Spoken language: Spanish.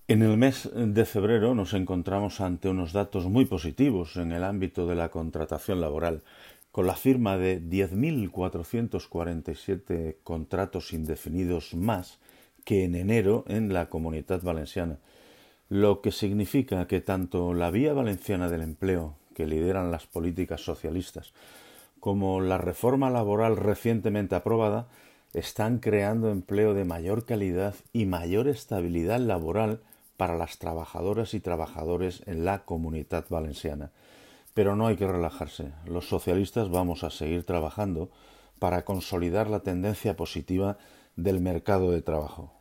En el mes de febrero nos encontramos ante unos datos muy positivos en el ámbito de la contratación laboral, con la firma de 10.447 contratos indefinidos más que en enero en la Comunitat Valenciana, lo que significa que tanto la Vía Valenciana del Empleo, que lideran las políticas socialistas, como la reforma laboral recientemente aprobada, están creando empleo de mayor calidad y mayor estabilidad laboral para las trabajadoras y trabajadores en la Comunitat Valenciana. Pero no hay que relajarse. Los socialistas vamos a seguir trabajando para consolidar la tendencia positiva del mercado de trabajo.